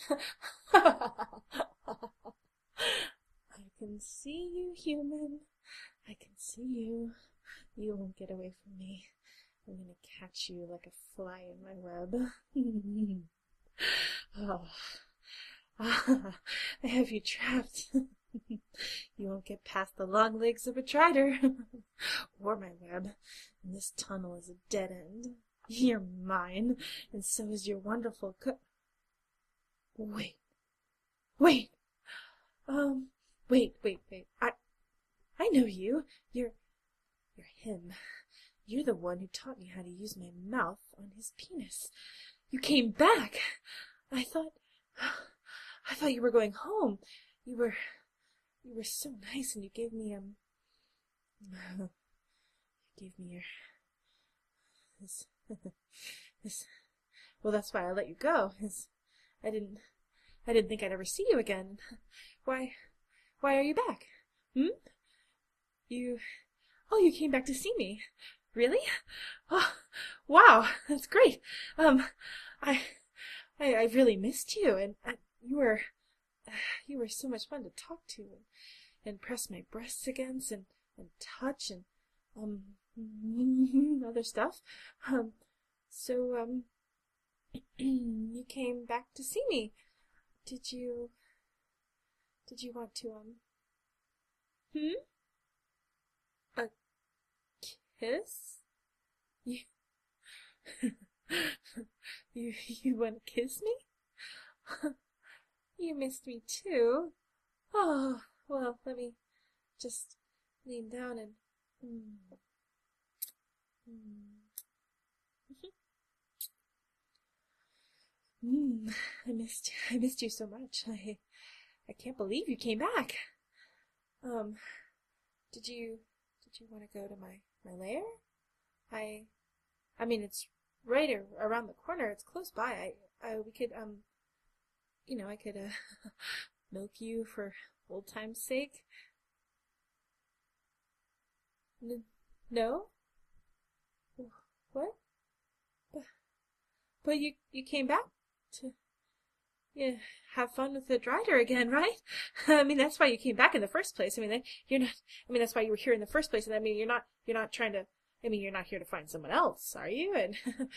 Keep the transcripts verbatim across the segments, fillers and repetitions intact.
I can see you, human. I can see you. You won't get away from me. I'm gonna catch you like a fly in my web. Oh, ah, I have you trapped. You won't get past the long legs of a drider, or my web, and this tunnel is a dead end. You're mine, and so is your wonderful co- Wait, wait, um, wait, wait, wait. I, I know you. You're, you're him. You're the one who taught me how to use my mouth on his penis. You came back. I thought, I thought you were going home. You were, you were so nice, and you gave me, um, you gave me your, this, this, well, that's why I let you go, is, I didn't, I didn't think I'd ever see you again. Why, why are you back? Hmm? You, oh, you came back to see me. Really? Oh, wow, that's great. Um, I, I, I really missed you, and, and you were, you were so much fun to talk to, and, and press my breasts against, and, and touch, and, um, other stuff. Um, so, um, you came back to see me. Did you, did you want to, um, hmm? A kiss? You, you, you want to kiss me? You missed me too. Oh, well, let me just lean down and, mm, mm. Mm, I missed you. I missed you so much. I, I can't believe you came back. Um, did you, did you want to go to my, my lair? I, I mean, it's right ar- around the corner. It's close by. I, I, we could, um, you know, I could, uh, milk you for old time's sake. N- no? What? But, but you, you came back to, yeah, have fun with the drider again, right? I mean, that's why you came back in the first place. I mean, that- you're not, I mean, that's why you were here in the first place. And I mean, you're not, you're not trying to, I mean, you're not here to find someone else, are you? And,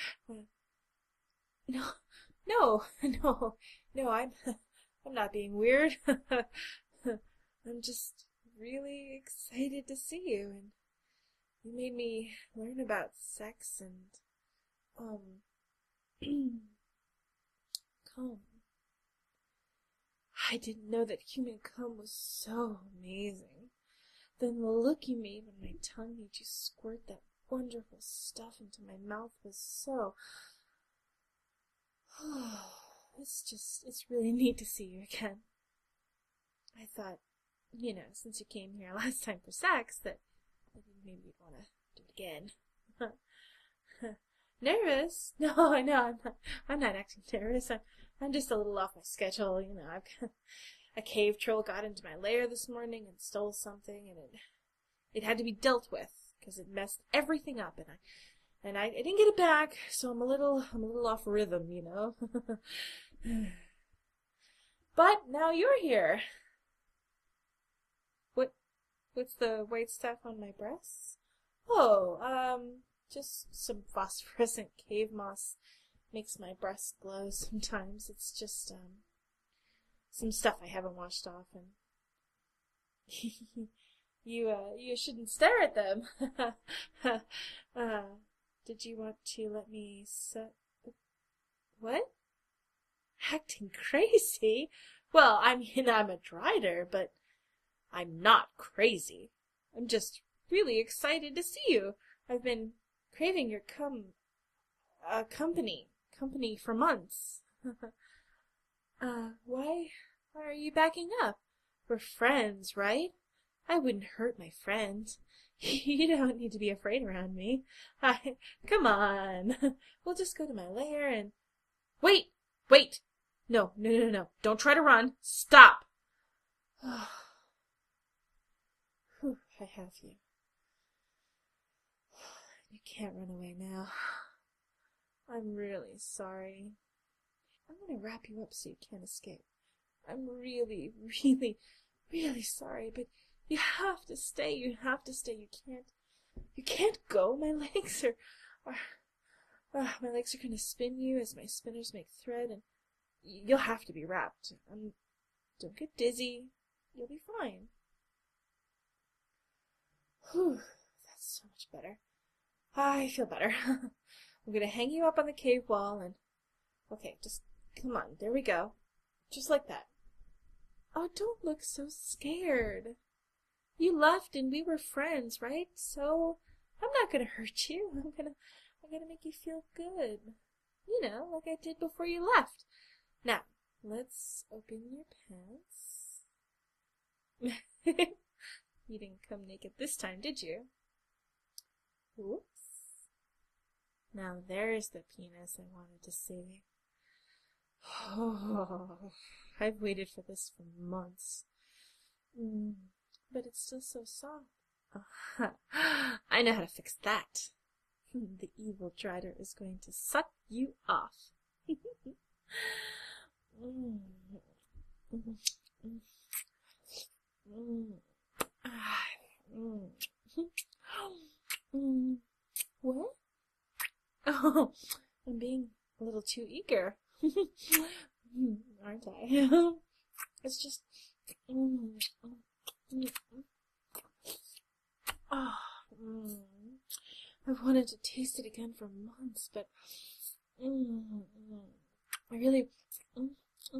no, no, no, no, I'm, I'm not being weird. I'm just really excited to see you, and you made me learn about sex and, um, cum. I didn't know that human cum was so amazing. Then the look you made when my tongue made you squirt that wonderful stuff into my mouth was so... It's just, it's really neat to see you again. I thought, you know, since you came here last time for sex, that maybe you'd want to do it again. Nervous? No, no, I'm not, I'm not acting nervous. I'm, I'm just a little off my schedule, you know. I've got, a cave troll got into my lair this morning and stole something, and it, it had to be dealt with, because it messed everything up, and I, and I, I didn't get it back, so I'm a little, I'm a little off rhythm, you know. But now you're here. What, what's the white stuff on my breasts? Oh, um, just some phosphorescent cave moss makes my breast glow sometimes. It's just, um, some stuff I haven't washed off, and you, uh, you shouldn't stare at them. uh, did you want to let me set... What? Acting crazy? Well, I mean, I'm a drider, but I'm not crazy. I'm just really excited to see you. I've been craving your cum, uh, company, company for months. uh, why, why are you backing up? We're friends, right? I wouldn't hurt my friend. You don't need to be afraid around me. I, come on. We'll just go to my lair and... Wait! Wait! No, no, no, no, no. Don't try to run. Stop! Whew, I have you. You can't run away now. I'm really sorry. I'm gonna wrap you up so you can't escape. I'm really, really, really sorry, but you have to stay. You have to stay. You can't, you can't go. My legs are, are, uh, my legs are gonna spin you as my spinners make thread, and you'll have to be wrapped. Um, don't get dizzy. You'll be fine. Whew, that's so much better. I feel better. I'm gonna hang you up on the cave wall and... Okay, just come on. There we go. Just like that. Oh, don't look so scared. You left and we were friends, right? So I'm not gonna hurt you. I'm gonna I'm gonna make you feel good. You know, like I did before you left. Now, let's open your pants. You didn't come naked this time, did you? Whoops. Now there's the penis I wanted to see. Oh, I've waited for this for months. Mm, but it's still so soft. Uh, I know how to fix that. The evil Drider is going to suck you off. mm, mm, mm, mm, ah, mm. mm. What? Oh, I'm being a little too eager. Aren't I? It's just... Mm, mm, mm. Oh, mm. I've wanted to taste it again for months, but mm, mm, I really... Mm, mm,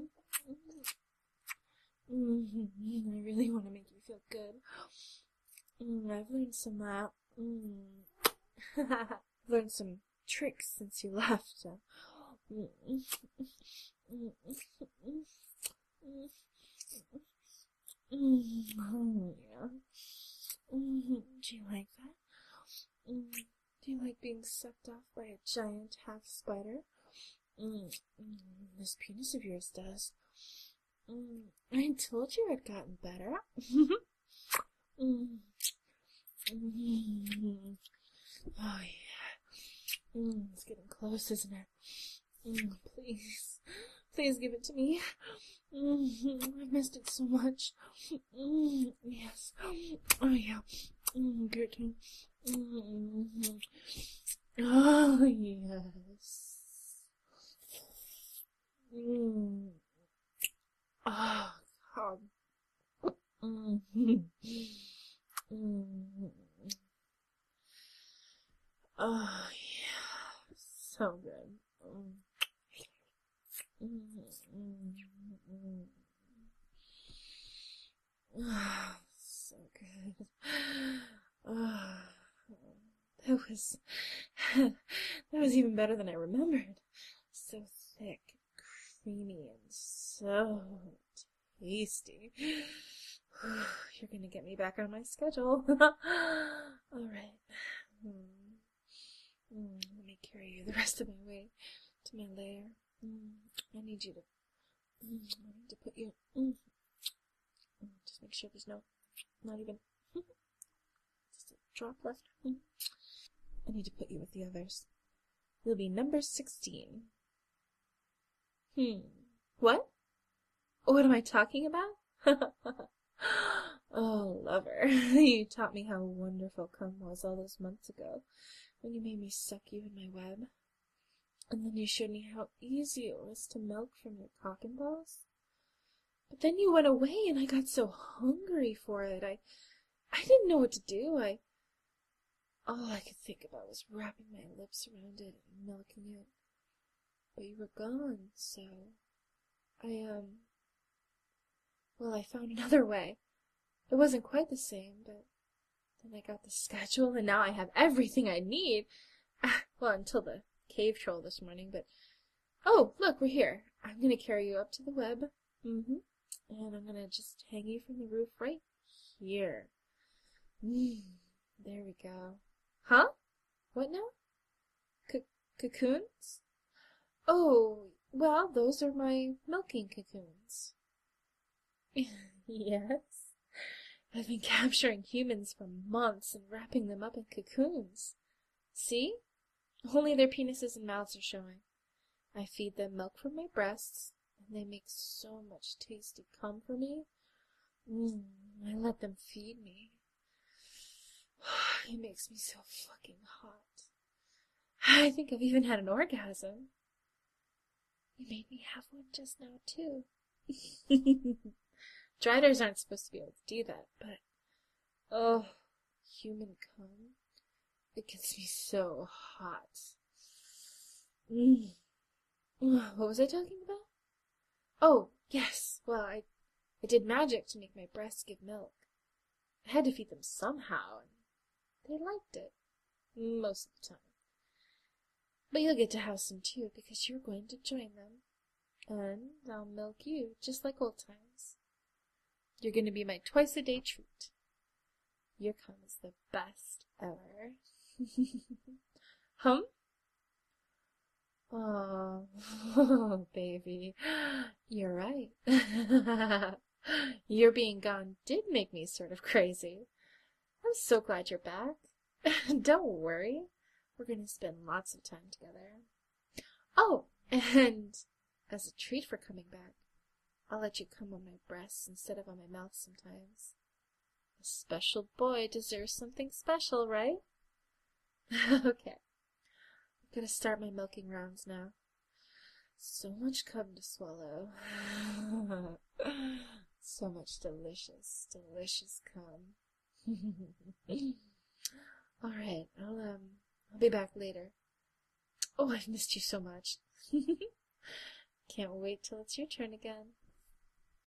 mm, mm, I really want to make you feel good. Mm, I've learned some... Uh, mm, I've learned some tricks since you left. Uh, mm, mm, mm, mm, mm, mm, yeah. Mm, do you like that? Mm, do you like being sucked off by a giant half spider? Mm, mm, this penis of yours does. Mm, I told you I'd gotten better. mm, mm, oh yeah. Mm, it's getting close, isn't it? Mm, please. Please give it to me. Mm, I've missed it so much. Mm, yes. Oh, yeah. Mm, good. Mm, oh, yes. Mm. Oh, God. Mm. Mm. Oh, yeah. So good. Mm. Mm-hmm. Oh, so good. Oh, that was that was even better than I remembered. So thick, creamy, and so tasty. You're gonna get me back on my schedule. All right. Mm. Mm, let me carry you the rest of my way to my lair. Mm, I need you to. Mm, I need to put you. Mm, mm, just make sure there's no, not even, just a drop left. Mm. I need to put you with the others. You'll be number sixteen. Hmm. What? What am I talking about? Oh, lover, you taught me how wonderful cum was all those months ago, when you made me suck you in my web. And then you showed me how easy it was to milk from your cock and balls. But then you went away and I got so hungry for it. I I didn't know what to do. I all I could think about was wrapping my lips around it and milking it. But you were gone, so I um well, I found another way. It wasn't quite the same, but then I got the schedule and now I have everything I need. Well, until the cave troll this morning, but oh, look, we're here. I'm gonna carry you up to the web. Mm-hmm. And I'm gonna just hang you from the roof right here. Mm, there we go. Huh? What now? C cocoons? Oh, well, those are my milking cocoons. Yes. I've been capturing humans for months and wrapping them up in cocoons. See? Only their penises and mouths are showing. I feed them milk from my breasts, and they make so much tasty cum for me. Mm, I let them feed me. It makes me so fucking hot. I think I've even had an orgasm. You made me have one just now, too. Driders aren't supposed to be able to do that, but... Oh, human cum. It gets me so hot. Mm. What was I talking about? Oh, yes. Well, I, I did magic to make my breasts give milk. I had to feed them somehow, and they liked it. Most of the time. But you'll get to have some too, because you're going to join them. And I'll milk you, just like old times. You're going to be my twice-a-day treat. Your cum is the best ever. Hum? Oh, baby, you're right. Your being gone did make me sort of crazy. I'm so glad you're back. Don't worry. We're going to spend lots of time together. Oh, and as a treat for coming back, I'll let you come on my breasts instead of on my mouth sometimes. A special boy deserves something special, right? Okay. I'm going to start my milking rounds now. So much cum to swallow. So much delicious, delicious cum. All right, I'll um, I'll be back later. Oh, I've missed you so much. Can't wait till it's your turn again.